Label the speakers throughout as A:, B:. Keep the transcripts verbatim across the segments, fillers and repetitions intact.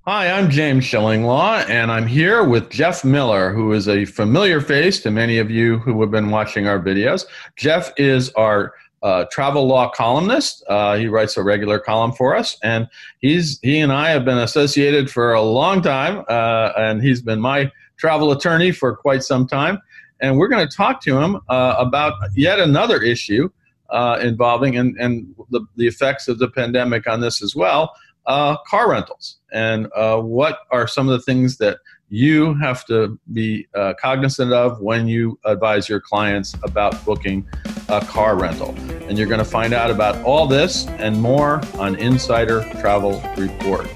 A: Hi, I'm James Shillinglaw, and I'm here with Jeff Miller, who is a familiar face to many of you who have been watching our videos. Jeff is our uh, travel law columnist. Uh, he writes a regular column for us, and he's he and I have been associated for a long time, uh, and he's been my travel attorney for quite some time. And we're going to talk to him uh, about yet another issue uh, involving and, and the, the effects of the pandemic on this as well. Uh, car rentals, and uh, what are some of the things that you have to be uh, cognizant of when you advise your clients about booking a car rental. And you're going to find out about all this and more on Insider Travel Report.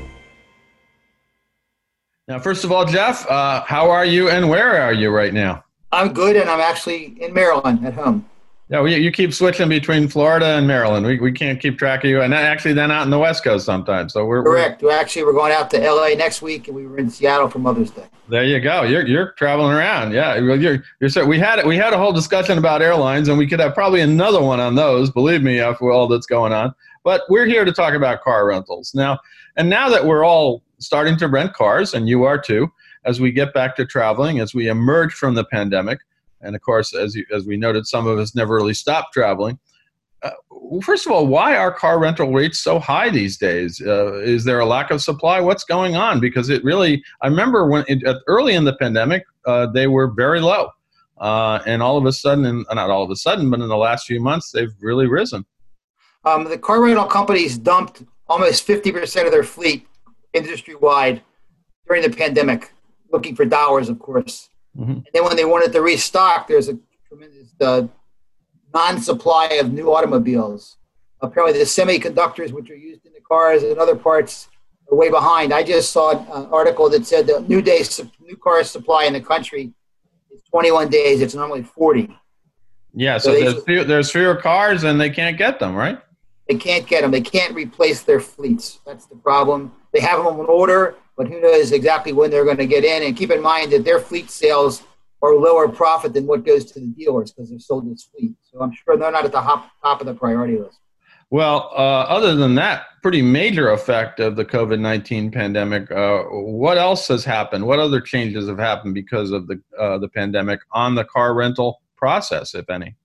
A: Now, first of all, Jeff, uh, how are you and where are you right now?
B: I'm good, and I'm actually in Maryland at home.
A: Yeah, we, you keep switching between Florida and Maryland. We we can't keep track of you, and actually then out in the West Coast sometimes. So we're
B: correct. We're, actually, we're going out to L A next week, and we were in Seattle for Mother's Day.
A: There you go. You're you're traveling around. Yeah, you're you're. So we had we had a whole discussion about airlines, and we could have probably another one on those. Believe me, after all that's going on. But we're here to talk about car rentals now. And now that we're all starting to rent cars, and you are too, as we get back to traveling, as we emerge from the pandemic. And of course, as you, as we noted, some of us never really stopped traveling. Uh, first of all, why are car rental rates so high these days? Uh, is there a lack of supply? What's going on? Because it really, I remember when it, early in the pandemic, uh, they were very low. Uh, and all of a sudden, and not all of a sudden, but in the last few months, they've really risen.
B: Um, the car rental companies dumped almost fifty percent of their fleet industry-wide during the pandemic, looking for dollars, of course. Mm-hmm. And then when they wanted to restock, there's a tremendous uh, non-supply of new automobiles. Apparently the semiconductors, which are used in the cars and other parts, are way behind. I just saw an article that said the new day new car supply in the country is twenty-one days. It's normally forty.
A: Yeah, so, so there's, few, there's fewer cars and they can't get them, right?
B: They can't get them. They can't replace their fleets. That's the problem. They have them on order, but who knows exactly when they're going to get in. And keep in mind that their fleet sales are lower profit than what goes to the dealers because they're sold as fleet. So I'm sure they're not at the top, top of the priority list.
A: Well, uh, other than that pretty major effect of the COVID nineteen pandemic, uh, what else has happened? What other changes have happened because of the uh, the pandemic on the car rental process, if any?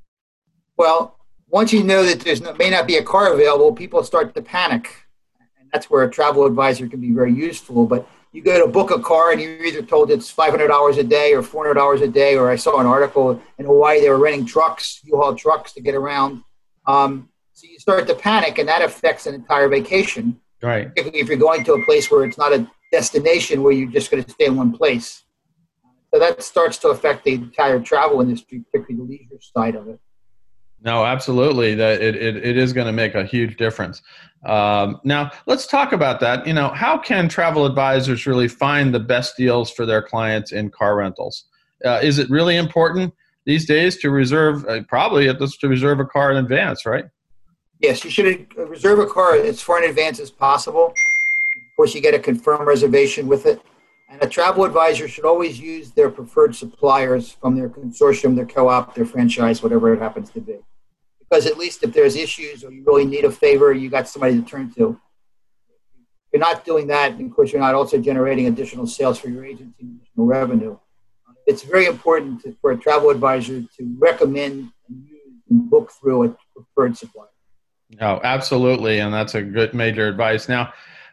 B: Well, once you know that there's no, may not be a car available, people start to panic. And that's where a travel advisor can be very useful. But you go to book a car and you're either told it's five hundred dollars a day or four hundred dollars a day, or I saw an article in Hawaii, they were renting trucks, U-Haul trucks to get around. Um, so you start to panic, and that affects an entire vacation.
A: Right.
B: Particularly if you're going to a place where it's not a destination where you're just going to stay in one place. So that starts to affect the entire travel industry, particularly the leisure side of it.
A: No, absolutely. That it, it, it is going to make a huge difference. Um, now, let's talk about that. You know, how can travel advisors really find the best deals for their clients in car rentals? Uh, is it really important these days to reserve, uh, probably at this, to reserve a car in advance, right?
B: Yes, you should reserve a car as far in advance as possible. Of course, you get a confirmed reservation with it. And a travel advisor should always use their preferred suppliers from their consortium, their co-op, their franchise, whatever it happens to be. Because at least if there's issues or you really need a favor, you got somebody to turn to. If you're not doing that, and of course you're not also generating additional sales for your agency and additional revenue. It's very important to, for a travel advisor to recommend and use and book through a preferred supplier.
A: Oh, absolutely. And that's a good major advice. Now,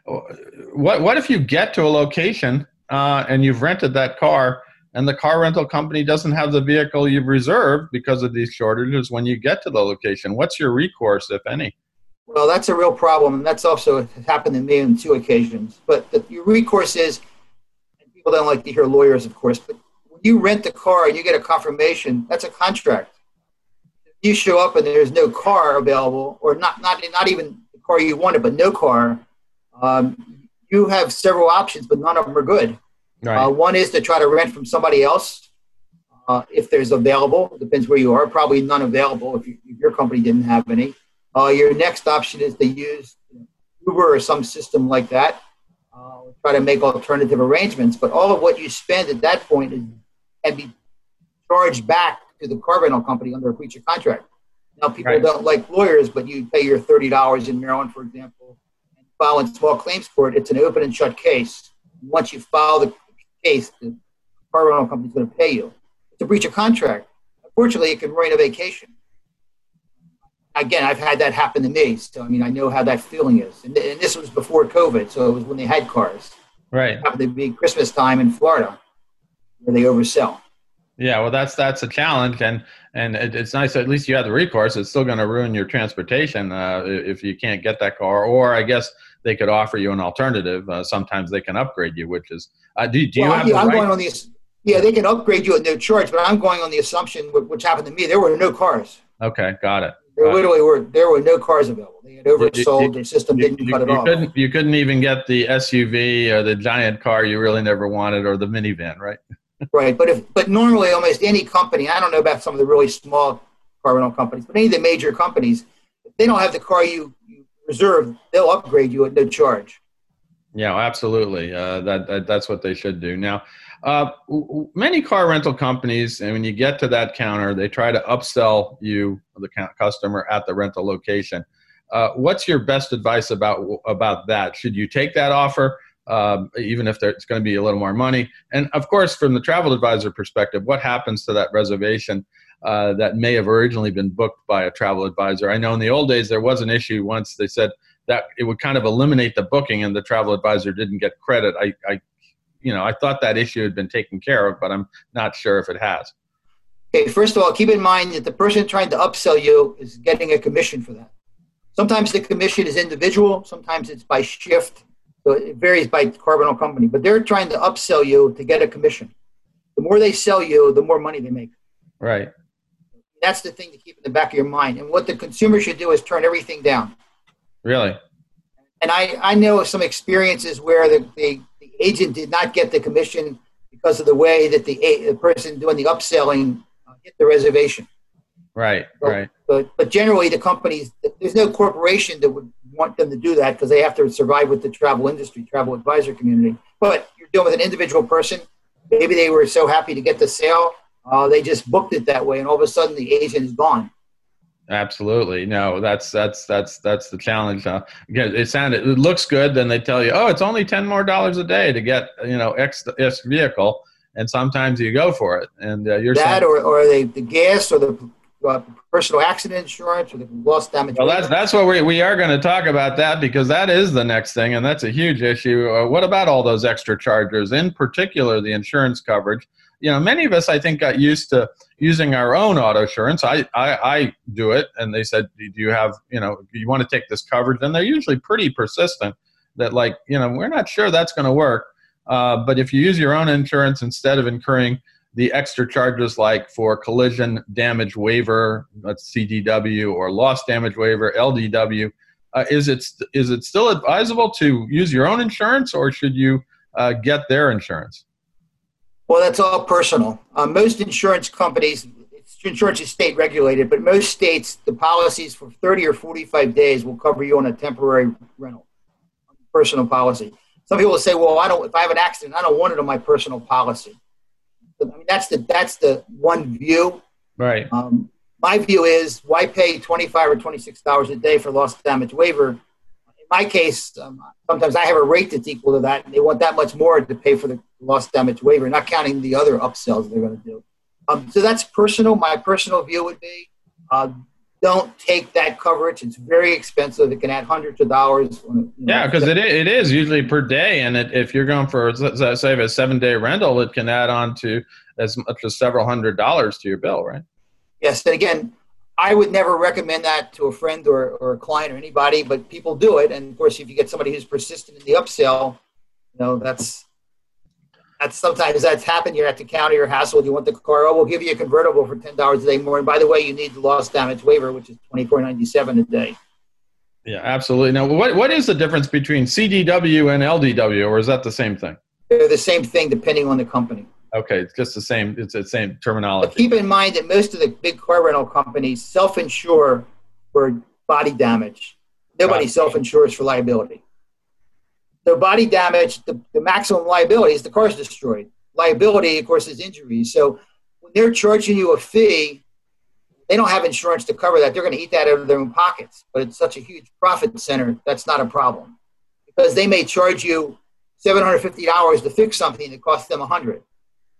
A: what what if you get to a location uh, and you've rented that car and the car rental company doesn't have the vehicle you've reserved because of these shortages when you get to the location? What's your recourse, if any?
B: Well, that's a real problem, and that's also happened to me on two occasions. But the, your recourse is, and people don't like to hear lawyers, of course, but when you rent the car and you get a confirmation, that's a contract. If you show up and there's no car available, or not not, not even the car you wanted, but no car, um, you have several options, but none of them are good. Right. Uh, one is to try to rent from somebody else uh, if there's available. It depends where you are. Probably none available if, you, if your company didn't have any. Uh, your next option is to use Uber or some system like that. Uh, try to make alternative arrangements. But all of what you spend at that point is, can be charged back to the car rental company under a breach of contract. Now, people right. don't like lawyers, but you pay your thirty dollars in Maryland, for example, and file in small claims court, it's an open and shut case. Once you file the case, the car rental company is going to pay you. It's a breach of contract. Unfortunately, it can ruin a vacation. Again, I've had that happen to me, so I mean, I know how that feeling is. And, and this was before COVID, so it was when they had cars.
A: Right.
B: It happened to be Christmas time in Florida, where they oversell.
A: Yeah, well, that's that's a challenge, and and it, it's nice that at least you have the recourse. It's still going to ruin your transportation uh, if you can't get that car, or I guess they could offer you an alternative. Uh, sometimes they can upgrade you, which is uh, do, do you
B: well,
A: have
B: yeah,
A: the
B: I'm
A: right?
B: going on the yeah, they can upgrade you at no charge, but I'm going on the assumption, which happened to me, there were no cars.
A: Okay, got it.
B: There
A: got
B: literally
A: it.
B: were there were no cars available. They had oversold.
A: You, you,
B: their system
A: you,
B: didn't
A: you,
B: cut it
A: you
B: off.
A: Couldn't, you couldn't even get the S U V or the giant car you really never wanted, or the minivan, right?
B: Right, but if but normally almost any company, I don't know about some of the really small car rental companies, but any of the major companies, if they don't have the car you, you reserved, they'll upgrade you at no charge.
A: Yeah, absolutely. Uh, that, that that's what they should do. Now, uh, w- w- many car rental companies, and when you get to that counter, they try to upsell you, the customer, at the rental location. Uh, what's your best advice about about that? Should you take that offer, um, even if it's going to be a little more money? And of course, from the travel advisor perspective, what happens to that reservation uh, that may have originally been booked by a travel advisor? I know in the old days there was an issue once they said that it would kind of eliminate the booking and the travel advisor didn't get credit. I, I, you know, I thought that issue had been taken care of, but I'm not sure if it has.
B: Okay, first of all, keep in mind that the person trying to upsell you is getting a commission for that. Sometimes the commission is individual, sometimes it's by shift, so it varies by car rental company, but they're trying to upsell you to get a commission. The more they sell you, the more money they make.
A: Right.
B: That's the thing to keep in the back of your mind. And what the consumer should do is turn everything down.
A: Really?
B: And I, I know of some experiences where the, the, the agent did not get the commission because of the way that the, the person doing the upselling uh, hit the reservation.
A: Right,
B: so,
A: right.
B: But, but generally the companies, there's no corporation that would want them to do that because they have to survive with the travel industry, travel advisor community. But you're dealing with an individual person. Maybe they were so happy to get the sale, uh, they just booked it that way, and all of a sudden the agent is gone.
A: Absolutely. No, that's that's that's that's the challenge. Uh, again, it sounded it looks good. Then they tell you, oh, it's only ten more dollars a day to get you know X, X vehicle, and sometimes you go for it. And uh, you're
B: that,
A: saying,
B: or or the the gas, or the uh, personal accident insurance, or the loss damage.
A: Well, that's that's what we we are going to talk about that because that is the next thing, and that's a huge issue. Uh, what about all those extra charges, in particular the insurance coverage? You know, many of us, I think, got used to using our own auto insurance. I, I, I do it, and they said, do you have, you know, do you want to take this coverage? And they're usually pretty persistent that, like, you know, we're not sure that's going to work. Uh, but if you use your own insurance instead of incurring the extra charges like for collision damage waiver, that's C D W, or loss damage waiver, L D W, uh, is it is it still advisable to use your own insurance, or should you uh, get their insurance?
B: Well, that's all personal. Uh, most insurance companies, insurance is state regulated, but most states, the policies for thirty or forty-five days will cover you on a temporary rental, personal policy. Some people will say, well, I don't, if I have an accident, I don't want it on my personal policy. I mean, that's the, that's the one view.
A: Right.
B: Um, my view is, why pay twenty-five or twenty-six dollars a day for loss damage waiver? In my case, um, sometimes I have a rate that's equal to that, and they want that much more to pay for the loss damage waiver, not counting the other upsells they're going to do. Um, so that's personal. My personal view would be, uh, don't take that coverage. It's very expensive. It can add hundreds of dollars. On, you know,
A: yeah, because it, it is usually per day, and it, if you're going for, say, a seven-day rental, it can add on to as much as several hundred dollars to your bill, right?
B: Yes, and again, I would never recommend that to a friend or, or a client or anybody, but people do it. And, of course, if you get somebody who's persistent in the upsell, you know, that's – That's sometimes that's happened. You're at the county or hassle. You want the car? Oh, we'll give you a convertible for ten dollars a day more. And by the way, you need the loss damage waiver, which is twenty-four ninety-seven a day.
A: Yeah, absolutely. Now, what what is the difference between C D W and L D W, or is that the same thing?
B: They're the same thing depending on the company.
A: Okay, it's just the same. It's the same terminology.
B: But keep in mind that most of the big car rental companies self-insure for body damage. Nobody self-insures for liability. So body damage, the, the maximum liability is the car's destroyed. Liability, of course, is injuries. So when they're charging you a fee, they don't have insurance to cover that. They're going to eat that out of their own pockets. But it's such a huge profit center, that's not a problem. because they may charge you seven hundred fifty dollars to fix something that costs them one hundred dollars.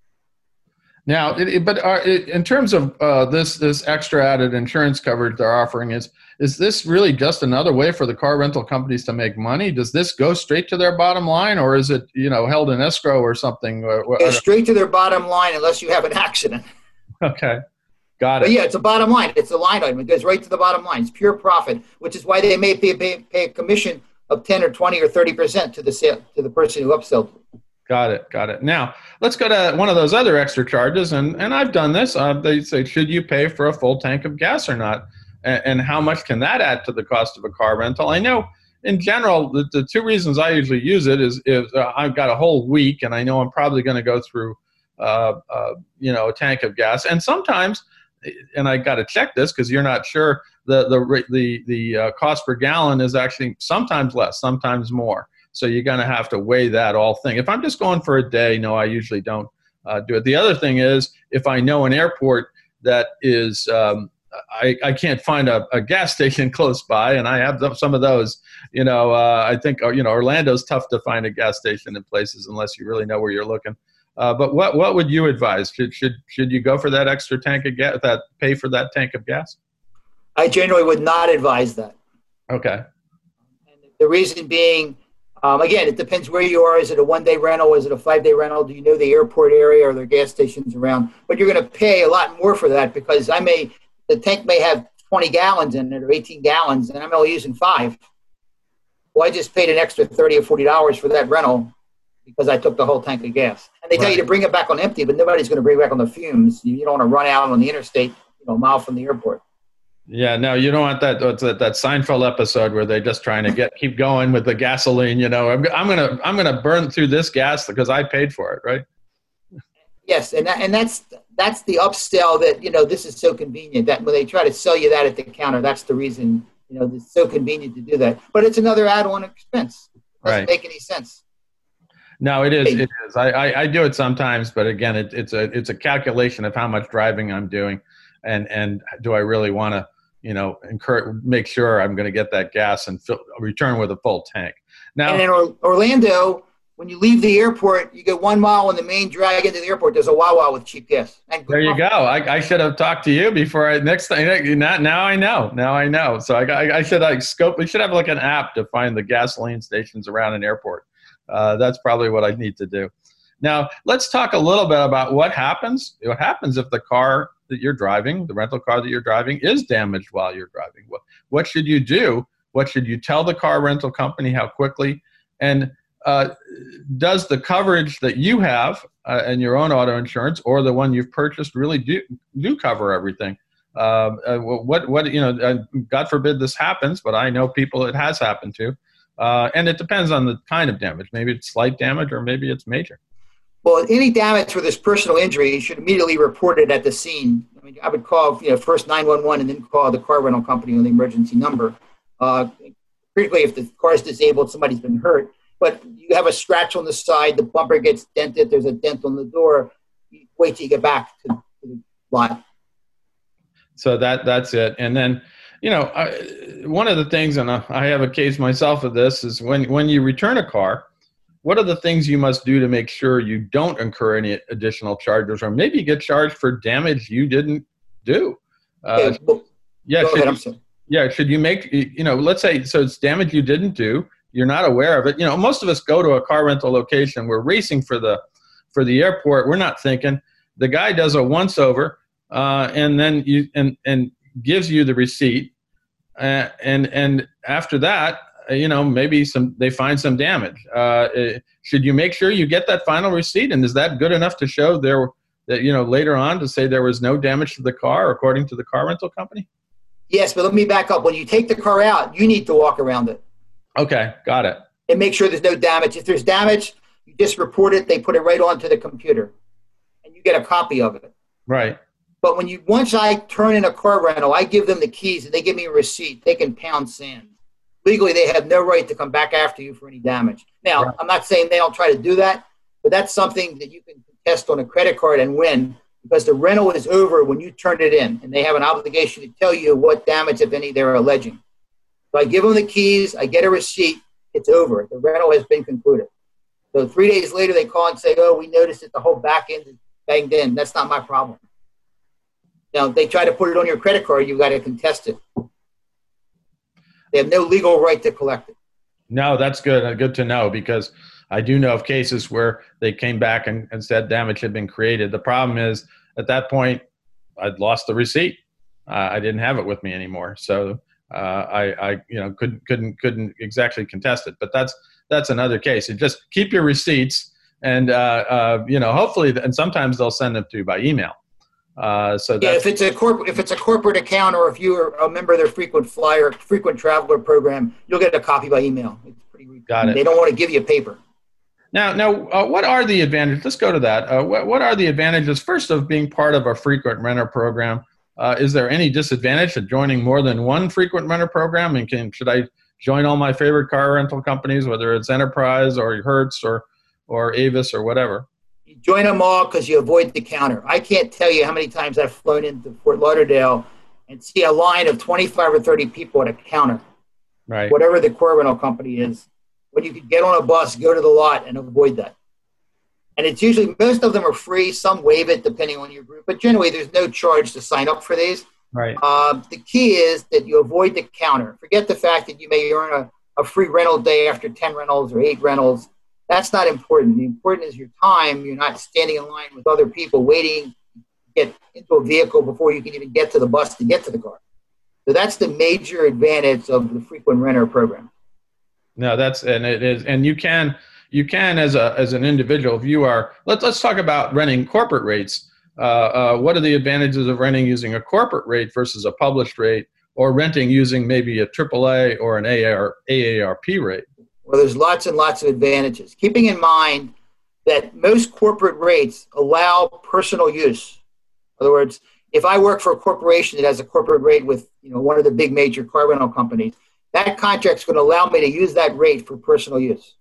A: Now, it, it, but are, it, in terms of uh, this this extra added insurance coverage they're offering, is is this really just another way for the car rental companies to make money? Does this go straight to their bottom line, or is it, you know, held in escrow or something?
B: It goes straight to their bottom line unless you have an accident.
A: Okay, got it.
B: But yeah, it's a bottom line. It's a line item. It goes right to the bottom line. It's pure profit, which is why they may pay, pay, pay a commission of ten or twenty or thirty percent to the sale, to the person who upsells.
A: Got it. Got it. Now, let's go to one of those other extra charges. And, and I've done this. Uh, they say, should you pay for a full tank of gas or not? And, and how much can that add to the cost of a car rental? I know in general, the, the two reasons I usually use it is if uh, I've got a whole week and I know I'm probably going to go through, uh, uh, you know, a tank of gas. And sometimes, and I got to check this because you're not sure, the, the, the, the uh, cost per gallon is actually sometimes less, sometimes more. So you're going to have to weigh that all thing. If I'm just going for a day, no, I usually don't uh, do it. The other thing is, if I know an airport that is, um, I, I can't find a, a gas station close by, and I have some of those, you know, uh, I think, you know, Orlando's tough to find a gas station in places unless you really know where you're looking. Uh, but what, what would you advise? Should, should, should you go for that extra tank of gas, that pay for that tank of gas?
B: I generally would not advise that.
A: Okay.
B: And the reason being, Um, again, it depends where you are. Is it a one-day rental? Is it a five-day rental? Do you know the airport area? Are there gas stations around? But you're going to pay a lot more for that because I may, the tank may have twenty gallons in it or eighteen gallons, and I'm only using five. Well, I just paid an extra thirty or forty dollars for that rental because I took the whole tank of gas. And they tell
A: Right.
B: you to bring it back on empty, but nobody's going to bring it back on the fumes. You, you don't want to run out on the interstate, you know, a mile from the airport.
A: Yeah, no, you don't want that. What's that, that Seinfeld episode where they're just trying to get keep going with the gasoline. You know, I'm, I'm gonna I'm gonna burn through this gas because I paid for it, right?
B: Yes, and that, and that's that's the upsell that, you know, this is so convenient that when they try to sell you that at the counter, that's the reason, you know, it's so convenient to do that. But it's another add-on expense. It doesn't
A: Right.
B: make any sense.
A: No, it is. It is. I, I, I do it sometimes, but again, it, it's a it's a calculation of how much driving I'm doing, and and do I really want to, you know, encourage, make sure I'm going to get that gas and fill, return with a full tank. Now,
B: And in Or- Orlando, when you leave the airport, you go one mile on the main drag into the airport. There's a Wawa with cheap gas. And
A: there you go. I, I should have talked to you before I next time. Now, now I know. Now I know. So I, I, I should like scope. We should have like an app to find the gasoline stations around an airport. Uh, that's probably what I need to do. Now let's talk a little bit about what happens. What happens if the car that you're driving, the rental car that you're driving, is damaged while you're driving? What what should you do? What should you tell the car rental company? How quickly? And Uh, does the coverage that you have uh, in your own auto insurance or the one you've purchased really do do cover everything? Um, uh, what what you know? Uh, God forbid this happens, but I know people it has happened to, uh, and it depends on the kind of damage. Maybe it's slight damage, or maybe it's major.
B: Well, any damage for this personal injury, you should immediately report it at the scene. I mean, I would call, you know, first nine one one and then call the car rental company on the emergency number. Uh, particularly if the car is disabled, somebody's been hurt. But you have a scratch on the side, the bumper gets dented, there's a dent on the door, you wait till you get back to, to the lot.
A: So that that's it. And then, you know, I, one of the things, and I have a case myself of this, is when, when you return a car, what are the things you must do to make sure you don't incur any additional charges, or maybe get charged for damage you didn't do? Uh,
B: Okay, well,
A: yeah,
B: go
A: should,
B: ahead, I'm sorry.
A: yeah, should you make, you know, let's say, so it's damage you didn't do, you're not aware of it. You know, most of us go to a car rental location, we're racing for the for the airport, we're not thinking. The guy does a once over, uh, and then you and and gives you the receipt, uh, and and after that, uh, you know, maybe some they find some damage. Uh, uh, should you make sure you get that final receipt, and is that good enough to show there that, you know, later on to say there was no damage to the car according to the car rental company?
B: Yes, but let me back up. When you take the car out, you need to walk around it.
A: Okay, got it.
B: And make sure there's no damage. If there's damage, you just report it. They put it right onto the computer, and you get a copy of it.
A: Right.
B: But when you once I turn in a car rental, I give them the keys, and they give me a receipt. They can pound sand. Legally, they have no right to come back after you for any damage. Now,
A: Right.
B: I'm not saying they don't try to do that, but that's something that you can test on a credit card and win, because the rental is over when you turn it in, and they have an obligation to tell you what damage, if any, they're alleging. So I give them the keys, I get a receipt, it's over. The rental has been concluded. So three days later, they call and say, oh, we noticed that the whole back end is banged in. That's not my problem. Now, if they try to put it on your credit card, you've got to contest it. They have no legal right to collect it.
A: No, that's good. Good to know, because I do know of cases where they came back and, and said damage had been created. The problem is, at that point, I'd lost the receipt. Uh, I didn't have it with me anymore. So uh, I, I, you know, couldn't, couldn't, couldn't exactly contest it. But that's that's another case. You just keep your receipts, and uh, uh, you know, hopefully, and sometimes they'll send them to you by email. Uh, so
B: yeah, if it's a corporate, if it's a corporate account, or if you are a member of their frequent flyer, frequent traveler program, you'll get a copy by email. It's pretty.
A: Got it.
B: They don't want to give you paper.
A: Now, now, uh, what are the advantages? Let's go to that. Uh, what, what are the advantages, first, of being part of a frequent renter program? Uh, is there any disadvantage to joining more than one frequent renter program? And can, should I join all my favorite car rental companies, whether it's Enterprise or Hertz or, or Avis or whatever?
B: You join them all because you avoid the counter. I can't tell you how many times I've flown into Fort Lauderdale and see a line of twenty-five or thirty people at a counter,
A: right?
B: Whatever the car rental company is. When you could get on a bus, go to the lot, and avoid that. And it's usually, most of them are free. Some waive it depending on your group. But generally, there's no charge to sign up for these.
A: Right.
B: Uh, the key is that you avoid the counter. Forget the fact that you may earn a, a free rental day after ten rentals or eight rentals. That's not important. The important is your time. You're not standing in line with other people waiting to get into a vehicle before you can even get to the bus to get to the car. So that's the major advantage of the frequent renter program.
A: No, that's, and it is, and you can, you can as a, as an individual, if you are, let's, let's talk about renting corporate rates. Uh, uh, what are the advantages of renting using a corporate rate versus a published rate, or renting using maybe a triple A or an A A R P rate?
B: Well, there's lots and lots of advantages. Keeping in mind that most corporate rates allow personal use. In other words, if I work for a corporation that has a corporate rate with, you know, one of the big major car rental companies, that contract's going to allow me to use that rate for personal use.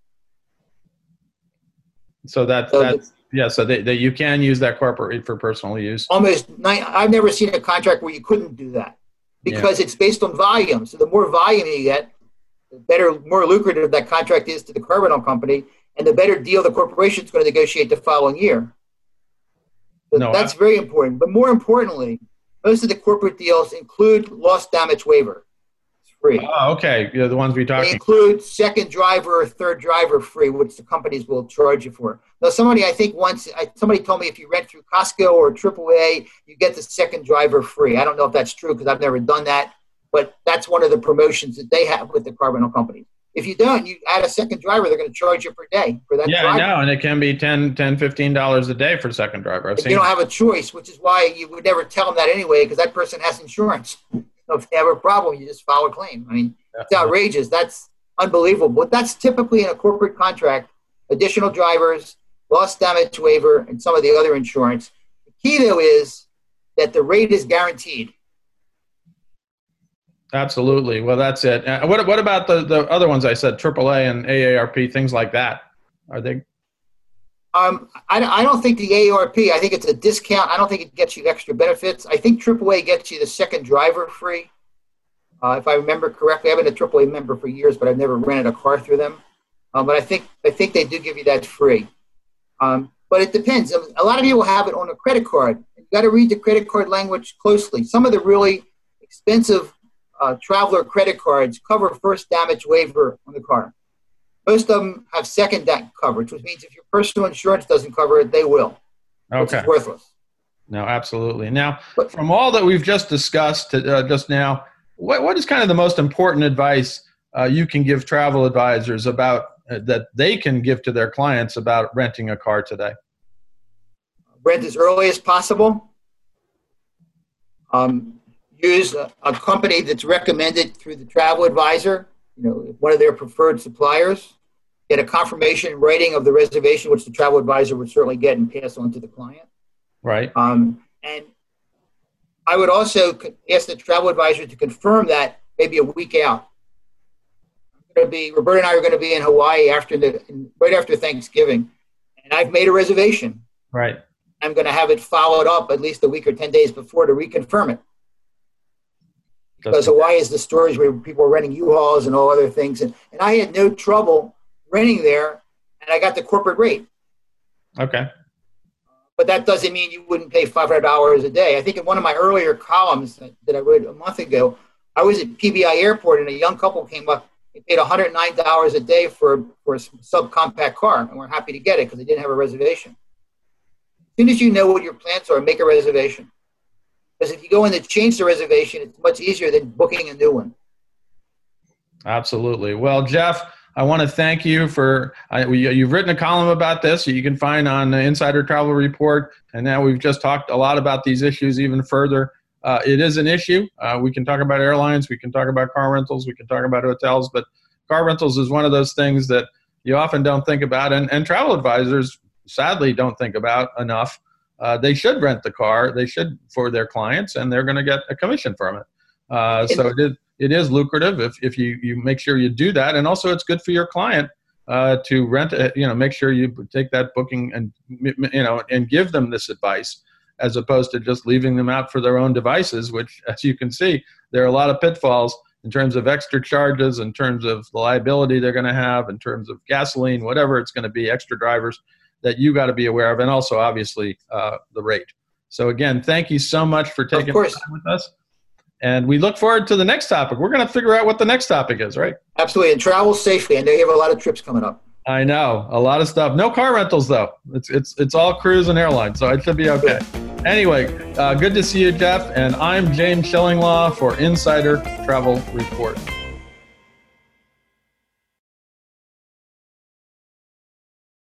A: So that,
B: so
A: that's, yeah, so that, that you can use that corporate rate for personal use.
B: Almost, nine, I've never seen a contract where you couldn't do that, because yeah. It's based on volume. So the more volume you get, the better, more lucrative that contract is to the car rental company, and the better deal the corporation is going to negotiate the following year. So no, that's I, very important. But more importantly, most of the corporate deals include loss damage waiver. Free.
A: Oh, okay. Yeah, the ones we talked about.
B: They include second driver or third driver free, which the companies will charge you for. Now, somebody, I think once, I, somebody told me if you rent through Costco or triple A, you get the second driver free. I don't know if that's true because I've never done that, but that's one of the promotions that they have with the car rental companies. If you don't, you add a second driver, they're going to charge you per day for that
A: yeah,
B: driver.
A: I know, and it can be ten dollars, fifteen dollars a day for a second driver. I've
B: if
A: seen
B: you don't
A: it.
B: have a choice, which is why you would never tell them that anyway, because that person has insurance. So if they have a problem, you just file a claim. I mean, yeah. It's outrageous. That's unbelievable. But that's typically in a corporate contract, additional drivers, loss damage waiver, and some of the other insurance. The key, though, is that the rate is guaranteed.
A: Absolutely. Well, that's it. Uh, what what about the, the other ones I said, triple A and A A R P, things like that? Are they?
B: Um, I, I don't think the A A R P, I think it's a discount. I don't think it gets you extra benefits. I think triple A gets you the second driver free. Uh, if I remember correctly, I've been a triple A member for years, but I've never rented a car through them. Um, but I think I think they do give you that free. Um, but it depends. A lot of you will have it on a credit card. You've got to read the credit card language closely. Some of the really expensive uh, traveler credit cards cover first damage waiver on the car. Most of them have second da- coverage, which means if your personal insurance doesn't cover it, they will.
A: Okay.
B: Which is worthless.
A: No, absolutely. Now,
B: but,
A: from all that we've just discussed uh, just now, what what is kind of the most important advice uh, you can give travel advisors about uh, that they can give to their clients about renting a car today?
B: Rent as early as possible. Um, use a, a company that's recommended through the travel advisor, you know, one of their preferred suppliers. Get a confirmation writing of the reservation, which the travel advisor would certainly get and pass on to the client.
A: Right.
B: Um, and I would also ask the travel advisor to confirm that maybe a week out. I'm going to be, Roberta and I are going to be in Hawaii after the, right after Thanksgiving, and I've made a reservation.
A: Right. I'm
B: going to have it followed up at least a week or ten days before to reconfirm it. because Hawaii is the storage where people are renting U-Hauls and all other things. And, and I had no trouble renting there, and I got the corporate rate.
A: Okay.
B: But that doesn't mean you wouldn't pay five hundred dollars a day. I think in one of my earlier columns that, that I wrote a month ago, I was at P B I Airport, and a young couple came up. They paid one hundred nine dollars a day for, for a subcompact car, and we're happy to get it because they didn't have a reservation. As soon as you know what your plans are, make a reservation. Because if you go in to change the reservation, it's much easier than booking a new one.
A: Absolutely. Well, Jeff, I want to thank you for, uh, we, you've written a column about this you can find on the Insider Travel Report, and now we've just talked a lot about these issues even further. Uh, it is an issue. Uh, we can talk about airlines, we can talk about car rentals, we can talk about hotels, but car rentals is one of those things that you often don't think about, and, and travel advisors sadly don't think about enough. Uh, they should rent the car, they should for their clients, and they're going to get a commission from it. Uh, so it is, it is lucrative if, if you, you make sure you do that. And also it's good for your client uh, to rent, a, you know, make sure you take that booking and, you know, and give them this advice as opposed to just leaving them out for their own devices, which, as you can see, there are a lot of pitfalls in terms of extra charges, in terms of the liability they're going to have, in terms of gasoline, whatever it's going to be, extra drivers that you got to be aware of, and also obviously uh, the rate. So again, thank you so much for taking the time with us. And we look forward to the next topic. We're going to figure out what the next topic is, right?
B: Absolutely. And travel safely. I know you have a lot of trips coming up.
A: I know. A lot of stuff. No car rentals, though. It's it's it's all cruise and airline, so it should be okay. Anyway, uh, good to see you, Jeff. And I'm James Shillinglaw for Insider Travel Report.